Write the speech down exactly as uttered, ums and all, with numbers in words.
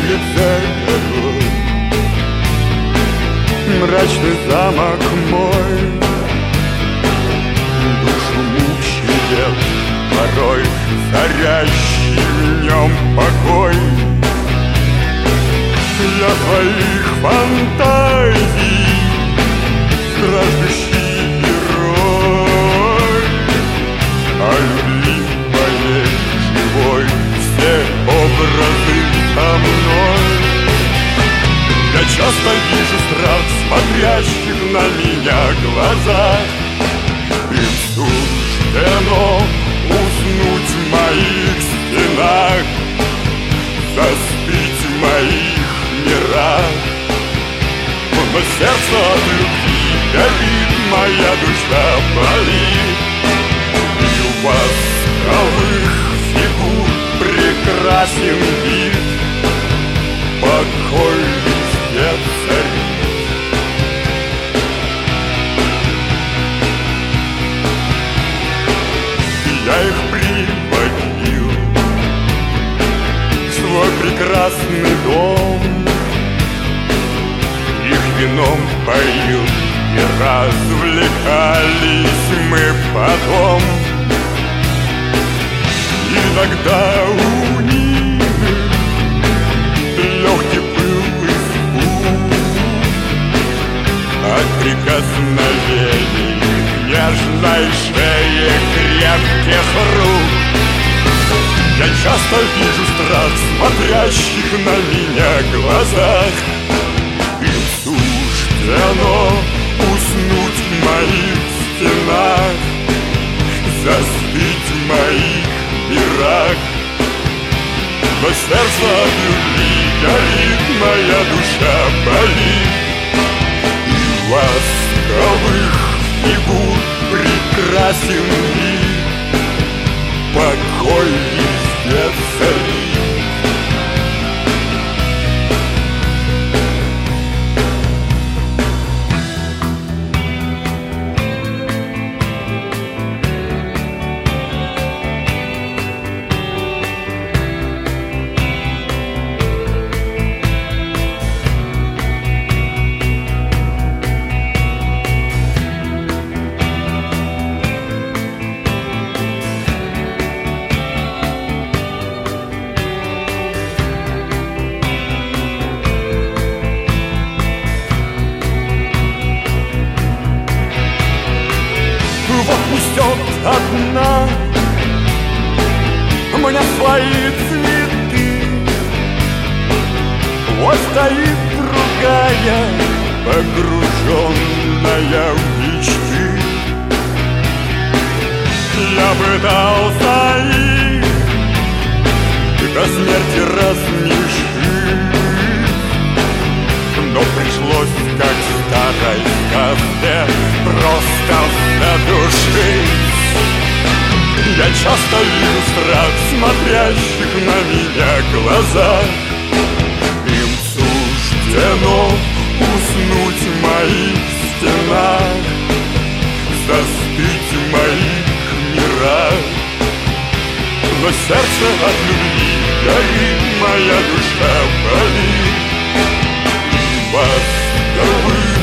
медлит за горой. Мрачный замок мой душу мучает порой, царящий в нем покой. Для твоих фантазий страждущий герой, а любви моей живой все образы со мной. Я часто вижу страх в смотрящих на меня глазах. Им суждено уснуть в моих стенах, заспить в моих мирах. Но сердце от любви горит, моя душа болит. И у восковых фигур прекрасен вид, покой везде царит. Я их приводил в свой прекрасный дом, их вином поил, и развлекались мы потом. Иногда у них легкий был испуг от прикосновений нежной шеи крепких рук. Я часто вижу страх в смотрящих на меня глазах. Им суждено уснуть в моих стенах, заспить в моих мирах. Но сердце от любви горит, моя душа болит. И восковых фигур прекрасен вид, покой везде царит. Вот несет одна мне свои цветы, вот стоит другая, погруженная в мечты. Я пытался их до смерти рассмешить, но пришлось, как в старой сказке, просто задушить. Я часто вижу страх в смотрящих на меня глазах. Им суждено уснуть в моих стенах, заспить в моих мирах. Но сердце от любви горит, моя душа болит. И восковых